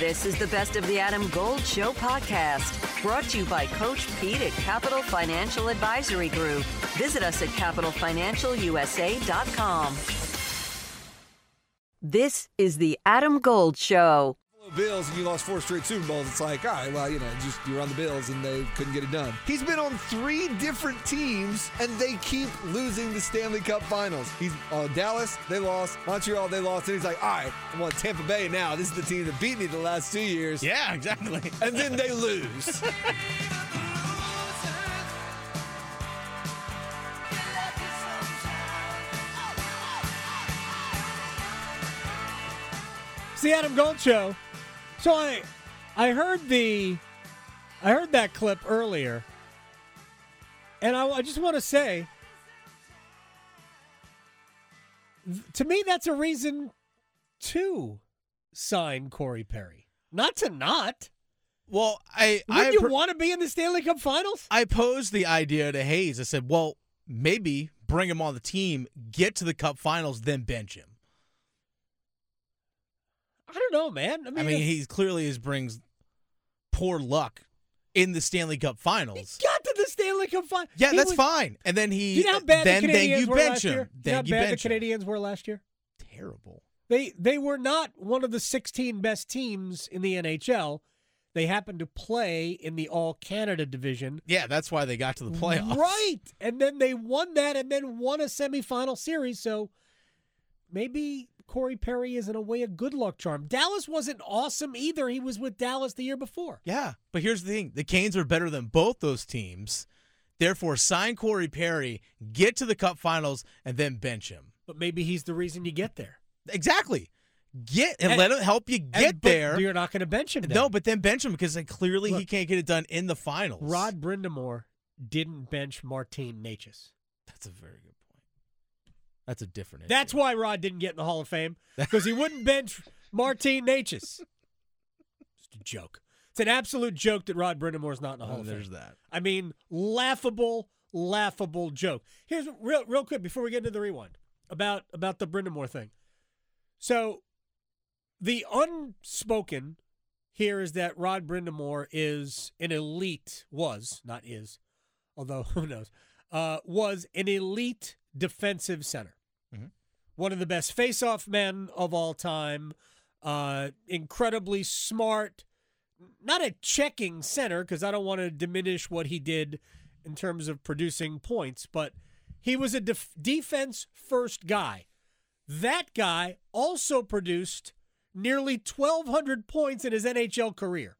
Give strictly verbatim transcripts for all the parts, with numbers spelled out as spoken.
This is the Best of the Adam Gold Show podcast, brought to you by Coach Pete at Capital Financial Advisory Group. Visit us at capital financial u s a dot com. This is the Adam Gold Show. Bills and you lost four straight Super Bowls. It's like, all right, well, you know, just you were on the Bills and they couldn't get it done. He's been on three different teams and they keep losing the Stanley Cup Finals. He's on Dallas, they lost. Montreal, they lost. And he's like, all right, I'm on Tampa Bay now. This is the team that beat me the last two years. Yeah, exactly. And then they lose. It's the Adam Gold Show. So I, I heard the, I heard that clip earlier, and I, I just want to say, to me, that's a reason to sign Corey Perry, not to not. Well, I, Wouldn't I you per- want to be in the Stanley Cup Finals? I posed the idea to Hayes. I said, well, maybe bring him on the team, get to the Cup Finals, then bench him. I don't know, man. I mean, I mean, he clearly is brings poor luck in the Stanley Cup Finals. He got to the Stanley Cup Finals. Yeah, He that's was, fine. And then he, You know how bad then, the then Canadians you were bench last him. year? Then you know how you bad bench the him. Canadians were last year? Terrible. They they were not one of the sixteen best teams in the N H L. They happened to play in the All-Canada division. Yeah, that's why they got to the playoffs. Right. And then they won that and then won a semifinal series. So maybe Corey Perry is in a way a good luck charm. Dallas wasn't awesome either. He was with Dallas the year before. Yeah, but here's the thing. The Canes are better than both those teams. Therefore, sign Corey Perry, get to the Cup Finals, and then bench him. But maybe he's the reason you get there. Exactly. Get and, And- let him help you get And- but there. You're not going to bench him then. No, but then bench him because like, clearly he Look, can't get it done in the finals. Rod Brindamore didn't bench Martin Necas. That's a very good point. That's a different issue. That's why Rod didn't get in the Hall of Fame, because he wouldn't bench Martin Necas. It's a joke. It's an absolute joke that Rod Brindamore's not in the Hall Oh, of Fame. there's that. I mean, laughable, laughable joke. Here's real, real quick before we get into the rewind about about the Brindamore thing. So, the unspoken here is that Rod Brindamore is an elite, was not is, although who knows, uh, was an elite defensive center. Mm-hmm. One of the best face-off men of all time. Uh, incredibly smart. Not a checking center, because I don't want to diminish what he did in terms of producing points, but he was a def- defense-first guy. That guy also produced nearly twelve hundred points in his N H L career.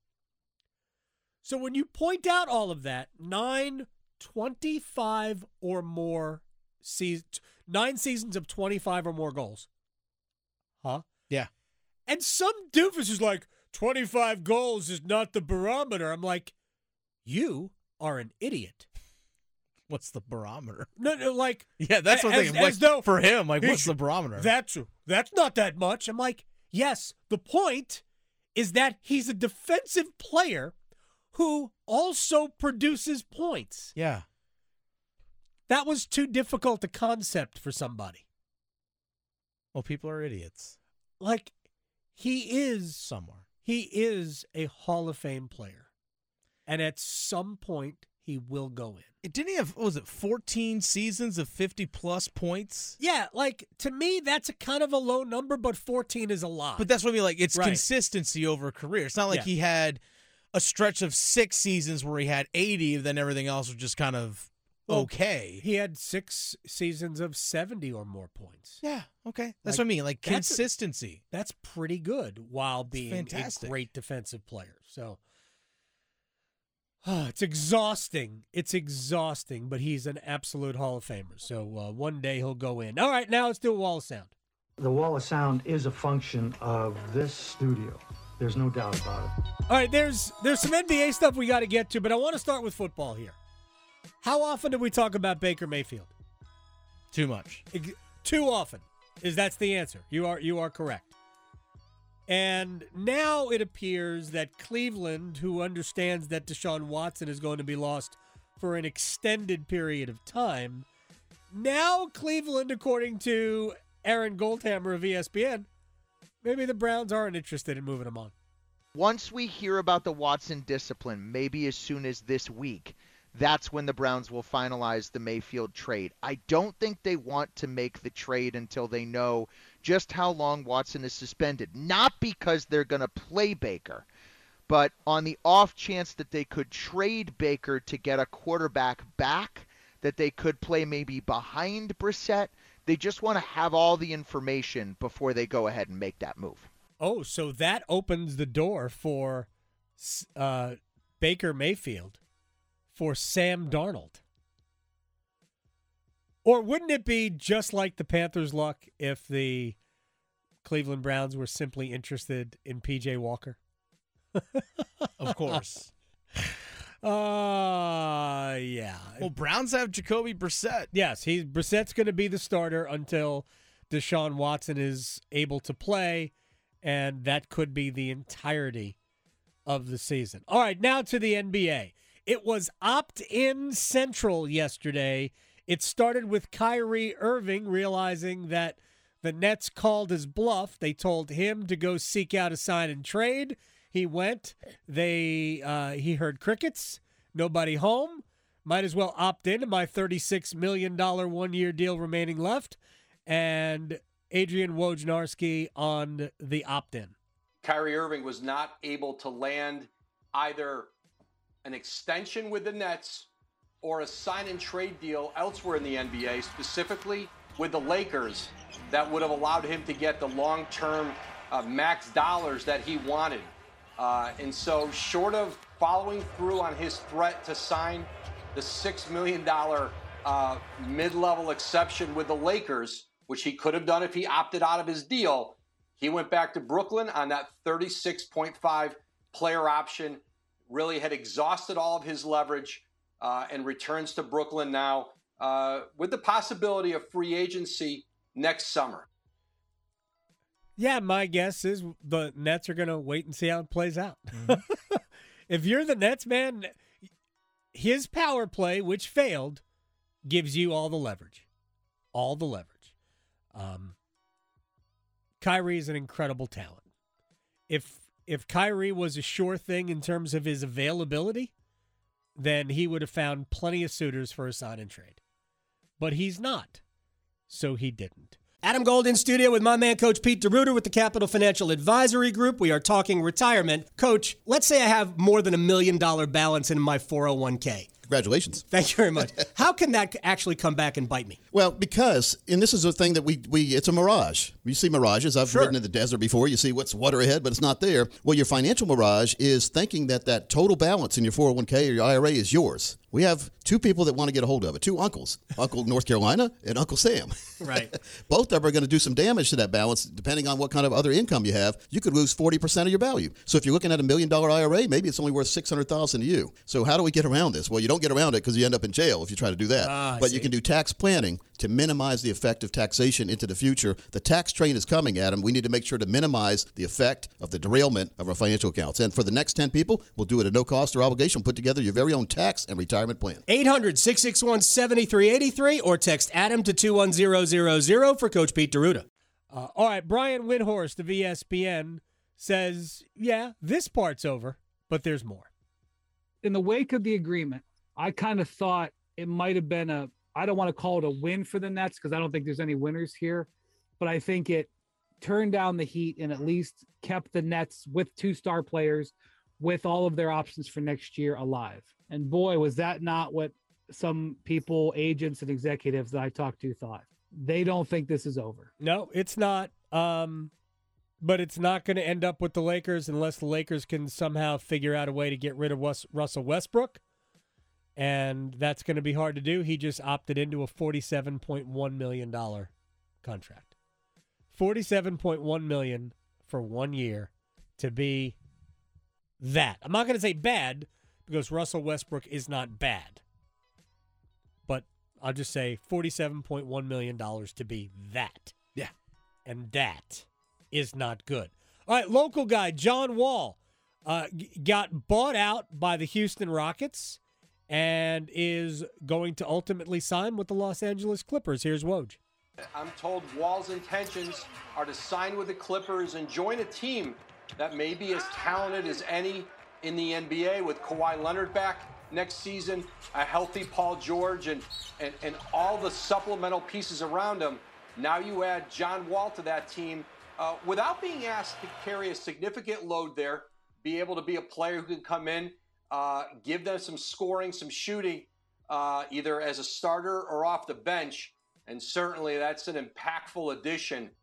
So when you point out all of that, nine, twenty-five or more seasons, nine seasons of twenty-five or more goals. Huh? Yeah. And some doofus is like, twenty-five goals is not the barometer. I'm like, you are an idiot. What's the barometer? No, no, like, Yeah, that's what I'm as, thinking. Like, as though for him, like, what's He's- the barometer? That's that's not that much. I'm like, yes, the point is that he's a defensive player who also produces points. yeah. That was too difficult a concept for somebody. Well, people are idiots Like, he is somewhere. he is a Hall of Fame player. And at some point he will go in. It didn't he have, what was it, fourteen seasons of fifty-plus points? Yeah, like, to me, that's a kind of a low number, but fourteen is a lot. But that's what I mean. Like, it's Right. consistency over a career. It's not like Yeah. he had a stretch of six seasons where he had eighty, and then everything else was just kind of Well, okay. He had six seasons of seventy or more points. Yeah, okay. That's Like, what I mean. Like, that's a- consistency. That's pretty good while being fantastic. a great defensive player. So uh, it's exhausting. It's exhausting, but he's an absolute Hall of Famer. So uh, one day he'll go in. All right, now let's do a wall of sound. The wall of sound is a function of this studio. There's no doubt about it. All right, there's there's some N B A stuff we got to get to, but I want to start with football here. How often do we talk about Baker Mayfield? Too much. Ex- Too often, is that's the answer. You are you are correct. And now it appears that Cleveland, who understands that Deshaun Watson is going to be lost for an extended period of time, now Cleveland, according to Aaron Goldhammer of E S P N, maybe the Browns aren't interested in moving him on. Once we hear about the Watson discipline, maybe as soon as this week, that's when the Browns will finalize the Mayfield trade. I don't think they want to make the trade until they know just how long Watson is suspended. Not because they're going to play Baker, but on the off chance that they could trade Baker to get a quarterback back, that they could play maybe behind Brissett. They just want to have all the information before they go ahead and make that move. Oh, so that opens the door for uh, Baker Mayfield for Sam Darnold. Or wouldn't it be just like the Panthers' luck if the Cleveland Browns were simply interested in P J Walker? Of course. Uh, yeah. Well, Browns have Jacoby Brissett. Yes, he Brissett's going to be the starter until Deshaun Watson is able to play, and that could be the entirety of the season. All right, now to the N B A. It was opt-in central yesterday. It started with Kyrie Irving realizing that the Nets called his bluff. They told him to go seek out a sign and trade. He went. They uh, he heard crickets. Nobody home. Might as well opt in to my thirty-six million dollars one-year deal remaining left. And Adrian Wojnarowski on the opt-in. Kyrie Irving was not able to land either an extension with the Nets or a sign-and-trade deal elsewhere in the N B A, specifically with the Lakers, that would have allowed him to get the long-term uh, max dollars that he wanted. Uh, and so short of following through on his threat to sign the six million dollars uh, mid-level exception with the Lakers, which he could have done if he opted out of his deal, he went back to Brooklyn on that thirty-six point five player option, really had exhausted all of his leverage, uh, and returns to Brooklyn now uh, with the possibility of free agency next summer. Yeah, my guess is the Nets are going to wait and see how it plays out. Mm-hmm. If you're the Nets, man, his power play, which failed, gives you all the leverage. All the leverage. Um, Kyrie is an incredible talent. If if Kyrie was a sure thing in terms of his availability, then he would have found plenty of suitors for a sign and trade. But he's not, so he didn't. Adam Gold in studio with my man, Coach Pete DeRuiter with the Capital Financial Advisory Group. We are talking retirement. Coach, let's say I have more than a million dollar balance in my four oh one k. Congratulations. Thank you very much. How can that actually come back and bite me? Well, because, and this is a thing that we, we it's a mirage. You see mirages. I've Sure. ridden in the desert before. You see what's water ahead, but it's not there. Well, your financial mirage is thinking that that total balance in your four oh one k or your I R A is yours. We have two people that want to get a hold of it, two uncles, Uncle North Carolina and Uncle Sam. Right. Both of them are going to do some damage to that balance depending on what kind of other income you have. You could lose forty percent of your value. So if you're looking at a million dollar I R A, maybe it's only worth six hundred thousand dollars to you. So how do we get around this? Well, you don't get around it because you end up in jail if you try to do that. Ah, I but see. you can do tax planning to minimize the effect of taxation into the future. The tax train is coming, Adam. We need to make sure to minimize the effect of the derailment of our financial accounts. And for the next ten people, we'll do it at no cost or obligation. Put together your very own tax and retirement plan. eight hundred, six six one, seven three eight three or text Adam to two one zero zero zero for Coach Pete DeRuiter. Uh, all right, Brian Windhorst of E S P N says, yeah, this part's over, but there's more. In the wake of the agreement, I kind of thought it might have been a, I don't want to call it a win for the Nets because I don't think there's any winners here, but I think it turned down the heat and at least kept the Nets with two star players with all of their options for next year alive. And boy, was that not what some people, agents and executives that I talked to thought. They don't think this is over. No, it's not. Um, but it's not going to end up with the Lakers unless the Lakers can somehow figure out a way to get rid of Wes- Russell Westbrook. And that's going to be hard to do. He just opted into a forty-seven point one million dollars contract. forty-seven point one million dollars for one year to be that. I'm not going to say bad because Russell Westbrook is not bad. But I'll just say forty-seven point one million dollars to be that. Yeah. And that is not good. All right, local guy, John Wall, uh, g- got bought out by the Houston Rockets and is going to ultimately sign with the Los Angeles Clippers. Here's Woj. I'm told Wall's intentions are to sign with the Clippers and join a team that may be as talented as any in the N B A with Kawhi Leonard back next season, a healthy Paul George, and, and, and all the supplemental pieces around him. Now you add John Wall to that team uh, without being asked to carry a significant load there, be able to be a player who can come in, uh, give them some scoring, some shooting, uh, either as a starter or off the bench. And certainly that's an impactful addition.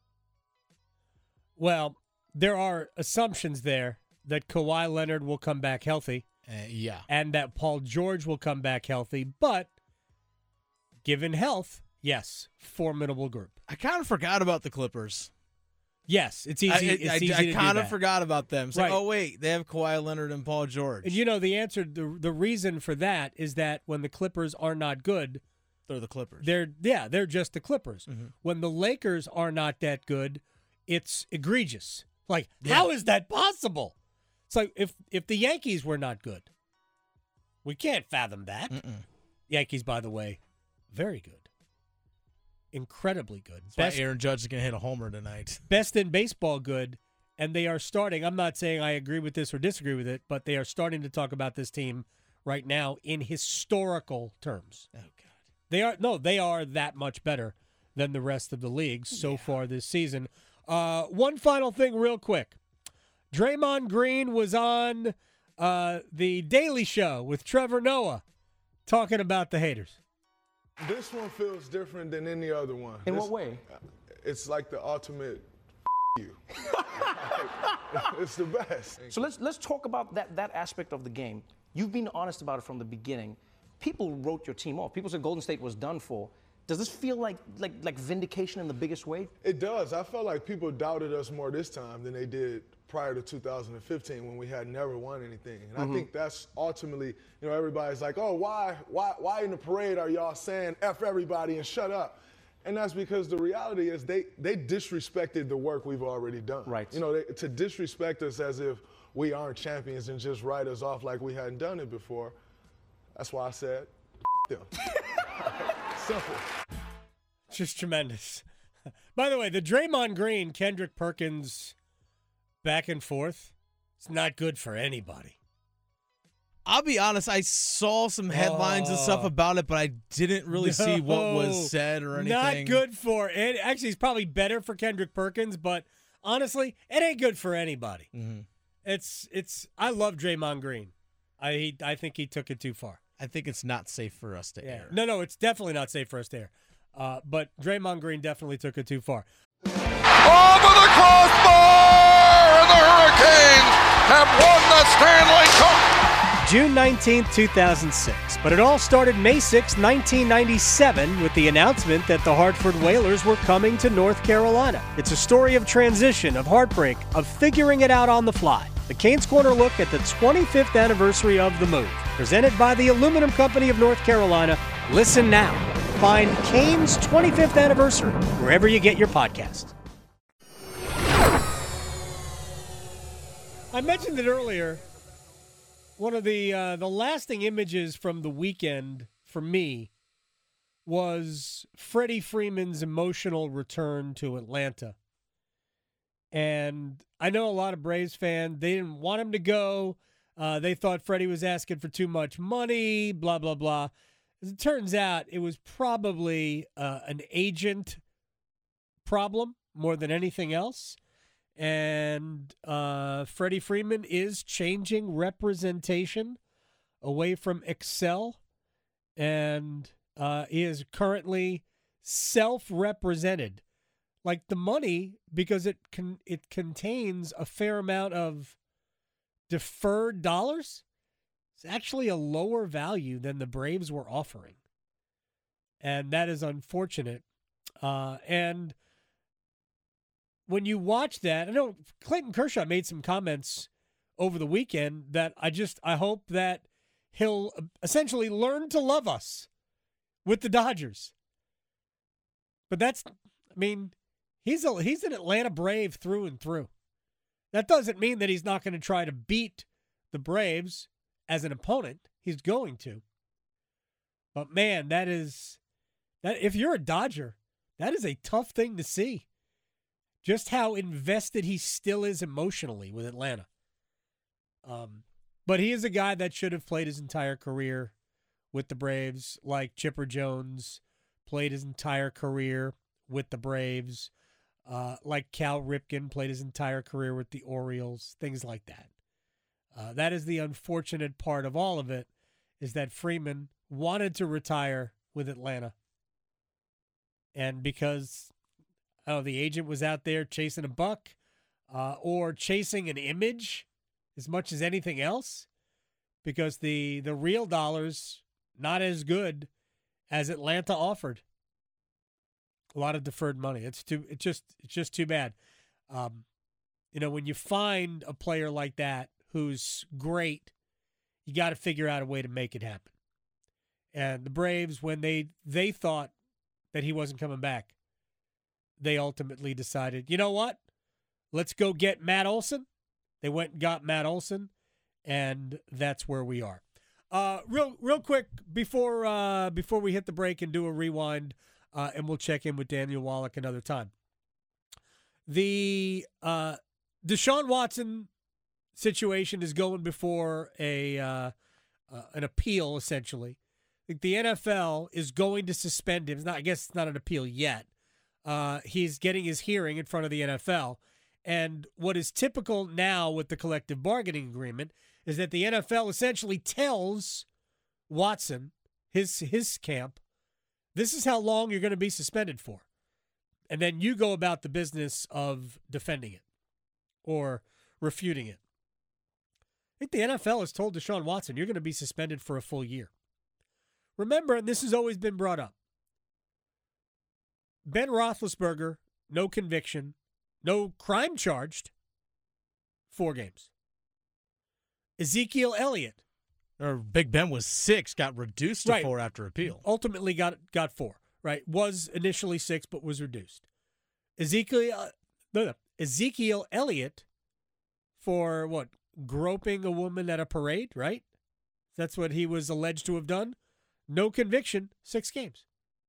Well, there are assumptions there that Kawhi Leonard will come back healthy. Uh, yeah. And that Paul George will come back healthy. But given health, yes, formidable group. I kind of forgot about the Clippers. Yes, it's easy. I, it's I, easy I to kind do of that. forgot about them. It's Right. like, oh, wait, they have Kawhi Leonard and Paul George. And you know, the answer, the, the reason for that is that when the Clippers are not good, they're the Clippers. They're yeah, they're just the Clippers. Mm-hmm. When the Lakers are not that good, it's egregious. Like, Yeah. how is that possible? It's like if if the Yankees were not good, we can't fathom that. Mm-mm. Yankees, by the way, very good, incredibly good. That's Best, why Aaron Judge is going to hit a homer tonight. best in baseball good, and they are starting. I'm not saying I agree with this or disagree with it, but they are starting to talk about this team right now in historical terms. Oh, God. They are no, they are that much better than the rest of the league so Yeah. far this season. Uh, one final thing, real quick. Draymond Green was on uh, the Daily Show with Trevor Noah talking about the haters. This one feels different than any other one. In This- what way? It's like the ultimate you. It's the best. So let's let's talk about that that aspect of the game. You've been honest about it from the beginning. People wrote your team off. People said Golden State was done for. Does this feel like like like vindication in the biggest way? It does. I felt like people doubted us more this time than they did prior to two thousand fifteen when we had never won anything. And Mhm. I think that's ultimately, you know, everybody's like, oh, why, why, why in the parade are y'all saying F everybody and shut up? And that's because the reality is they, they disrespected the work we've already done. Right. You know, they, to disrespect us as if we aren't champions and just write us off like we hadn't done it before. That's why I said, them. Simple. Just tremendous. By the way, the Draymond Green, Kendrick Perkins back and forth, it's not good for anybody. I'll be honest, I saw some headlines and stuff Oh. about it, but I didn't really see what No, was said or anything. Not good for it. Actually, it's probably better for Kendrick Perkins, but honestly, it ain't good for anybody. Mm-hmm. It's it's. I love Draymond Green. I he, I think he took it too far. I think it's not safe for us to air. No, no, it's definitely not safe for us to air. Uh, but Draymond Green definitely took it too far. Over the crossbar, and the Hurricanes have won the Stanley Cup. June nineteenth, two thousand six. But it all started May sixth, nineteen ninety-seven, with the announcement that the Hartford Whalers were coming to North Carolina. It's a story of transition, of heartbreak, of figuring it out on the fly. The Canes Corner look at the twenty-fifth anniversary of the move. Presented by the Aluminum Company of North Carolina. Listen now. Find Canes twenty-fifth Anniversary wherever you get your podcast. I mentioned it earlier. One of the uh, the lasting images from the weekend for me was Freddie Freeman's emotional return to Atlanta. And I know a lot of Braves fans, they didn't want him to go. Uh, they thought Freddie was asking for too much money, blah, blah, blah. As it turns out, it was probably uh, an agent problem more than anything else. And uh, Freddie Freeman is changing representation away from Excel. And uh, he is currently self-represented. Like the money, because it con- it contains a fair amount of deferred dollars, it's actually a lower value than the Braves were offering. And that is unfortunate. Uh, and when you watch that, I know Clayton Kershaw made some comments over the weekend that I just, I hope that he'll essentially learn to love us with the Dodgers. But that's, I mean, he's a, he's an Atlanta Brave through and through. That doesn't mean that he's not going to try to beat the Braves as an opponent. He's going to. But man, that is, that if you're a Dodger, that is a tough thing to see. just how invested he still is emotionally with Atlanta. Um, but he is a guy that should have played his entire career with the Braves, like Chipper Jones played his entire career with the Braves, uh, like Cal Ripken played his entire career with the Orioles, things like that. Uh, that is the unfortunate part of all of it, is that Freeman wanted to retire with Atlanta. And because oh, the agent was out there chasing a buck uh, or chasing an image as much as anything else, because the the real dollar's not as good as Atlanta offered. A lot of deferred money. It's too. It's just. It's just too bad. Um, you know, when you find a player like that who's great, you got to figure out a way to make it happen. And the Braves, when they they thought that he wasn't coming back, they ultimately decided, you know what? Let's go get Matt Olson. They went and got Matt Olson, and that's where we are. Uh, real, real quick before uh, before we hit the break and do a rewind, uh, and we'll check in with Daniel Wallach another time. The uh, Deshaun Watson situation is going before a uh, uh, an appeal, essentially. I think the N F L is going to suspend him. It's not, I guess it's not an appeal yet. Uh, he's getting his hearing in front of the N F L. And what is typical now with the collective bargaining agreement is that the N F L essentially tells Watson, his his camp, this is how long you're going to be suspended for. And then you go about the business of defending it or refuting it. I think the N F L has told Deshaun Watson, you're going to be suspended for a full year. Remember, and this has always been brought up, Ben Roethlisberger, no conviction, no crime charged, four games. Ezekiel Elliott, or Big Ben was six, got reduced to right. four after appeal. Ultimately got got four, right? Was initially six, but was reduced. Ezekiel, uh, no, no, Ezekiel Elliott for what? Groping a woman at a parade, right? That's what he was alleged to have done. No conviction, six games.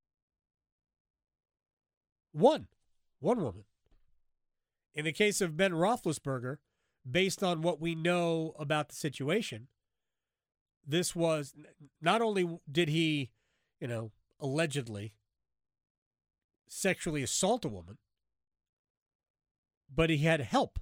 One. One woman. In the case of Ben Roethlisberger, based on what we know about the situation, this was, not only did he, you know, allegedly sexually assault a woman, but he had help.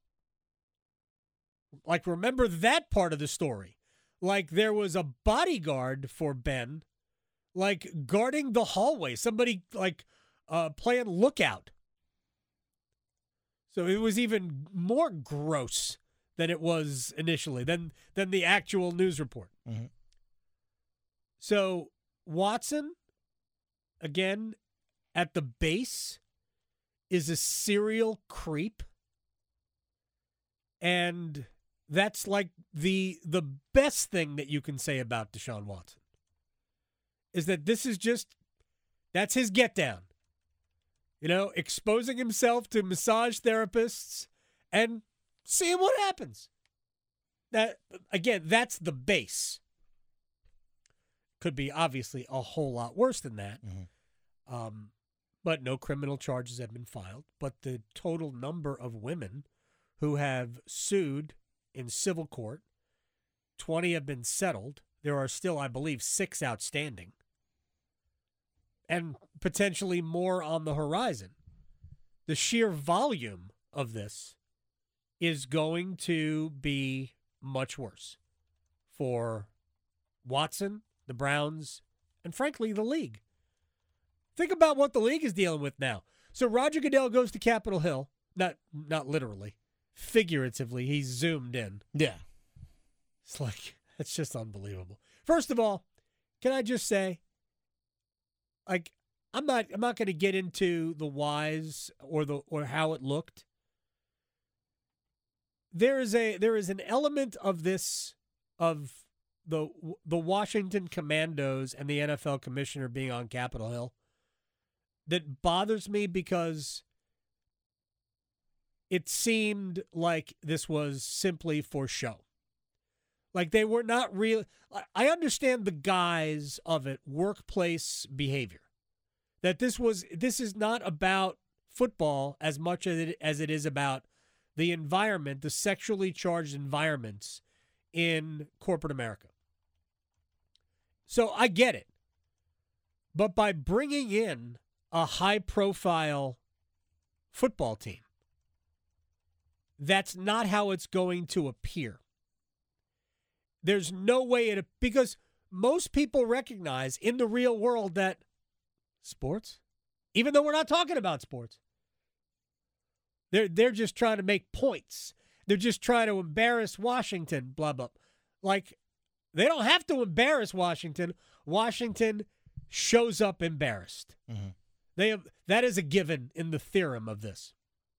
Like, remember that part of the story. Like, there was a bodyguard for Ben, like, guarding the hallway. Somebody, like, uh, playing lookout. So it was even more gross than it was initially, than, than the actual news report. Mm-hmm. So Watson, again, at the base, is a serial creep. And that's like the the best thing that you can say about Deshaun Watson, is that this is just, that's his get down. You know, exposing himself to massage therapists and seeing what happens. That, again, that's the base. Could be obviously a whole lot worse than that. Mm-hmm. Um, but no criminal charges have been filed. But the total number of women who have sued in civil court, twenty have been settled. There are still, I believe, six outstanding. And potentially more on the horizon. The sheer volume of this is going to be much worse for Watson, the Browns, and frankly, the league. Think about what the league is dealing with now. So Roger Goodell goes to Capitol Hill, not not literally, figuratively, he's zoomed in. Yeah. It's like, it's just unbelievable. First of all, can I just say, like, I'm not I'm not going to get into the whys or the or how it looked. There is a there is an element of this, of the the Washington Commandos and the N F L commissioner being on Capitol Hill, that bothers me, because it seemed like this was simply for show. Like, they were not real. I understand the guise of it, workplace behavior. That this was this is not about football as much as it, as it is about the environment, the sexually charged environments in corporate America. So I get it. But by bringing in a high-profile football team, that's not how it's going to appear. There's no way it, because most people recognize in the real world that sports, even though we're not talking about sports, they're, they're just trying to make points. They're just trying to embarrass Washington, blah, blah. Like, they don't have to embarrass Washington. Washington shows up embarrassed. Mm-hmm. They have, that is a given in the theorem of this.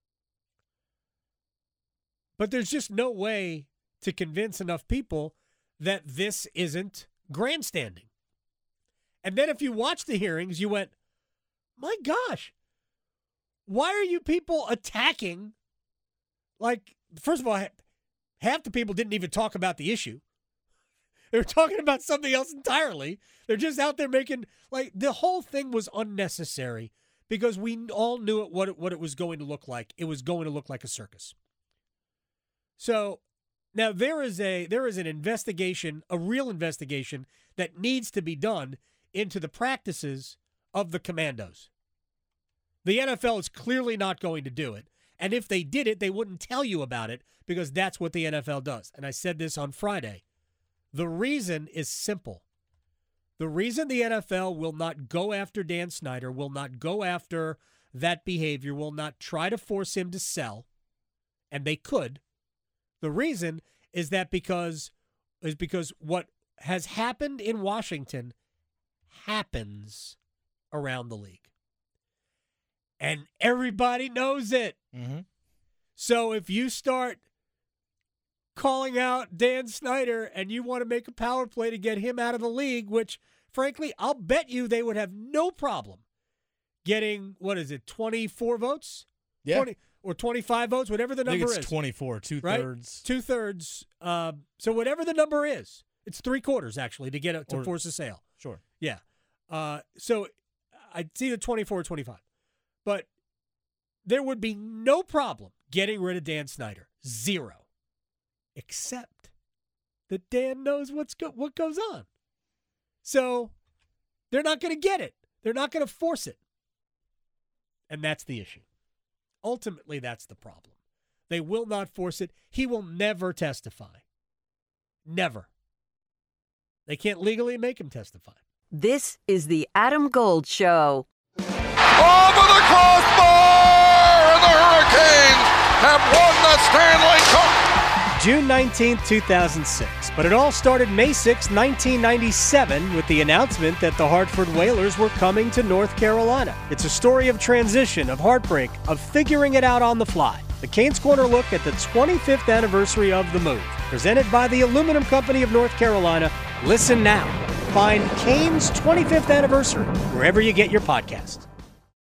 But there's just no way to convince enough people that this isn't grandstanding. And then if you watch the hearings, you went, my gosh, why are you people attacking? Like, first of all, half the people didn't even talk about the issue. They were talking about something else entirely. They're just out there making, like, the whole thing was unnecessary because we all knew it, what, it, what it was going to look like. It was going to look like a circus. So now there is a there is an investigation, a real investigation that needs to be done into the practices of the Commandos. The N F L is clearly not going to do it. And if they did it, they wouldn't tell you about it because that's what the N F L does. And I said this on Friday. The reason is simple. The reason the N F L will not go after Dan Snyder, will not go after that behavior, will not try to force him to sell, and they could. The reason is that because is because what has happened in Washington happens around the league. And everybody knows it. Mm-hmm. So if you start calling out Dan Snyder and you want to make a power play to get him out of the league, which, frankly, I'll bet you they would have no problem getting, what is it, twenty-four votes? Yeah. twenty or twenty-five votes, whatever the I think number it's is. twenty-four, two-thirds. Right? Two-thirds. Uh, so whatever the number is, it's three-quarters, actually, to get it, to Or- force a sale. Sure. Yeah. Uh, so I'd see the twenty-four or twenty-five. But there would be no problem getting rid of Dan Snyder. Zero. Except that Dan knows what's go- what goes on. So they're not going to get it. They're not going to force it. And that's the issue. Ultimately, that's the problem. They will not force it. He will never testify. Never. They can't legally make him testify. This is the Adam Gold Show. Over the crossbar, and the Hurricanes have won the Stanley Cup. June nineteenth, two thousand six. But it all started May sixth, nineteen ninety-seven, with the announcement that the Hartford Whalers were coming to North Carolina. It's a story of transition, of heartbreak, of figuring it out on the fly. The Canes Corner look at the twenty-fifth anniversary of the move. Presented by the Aluminum Company of North Carolina. Listen now. Find Canes' twenty-fifth anniversary wherever you get your podcasts.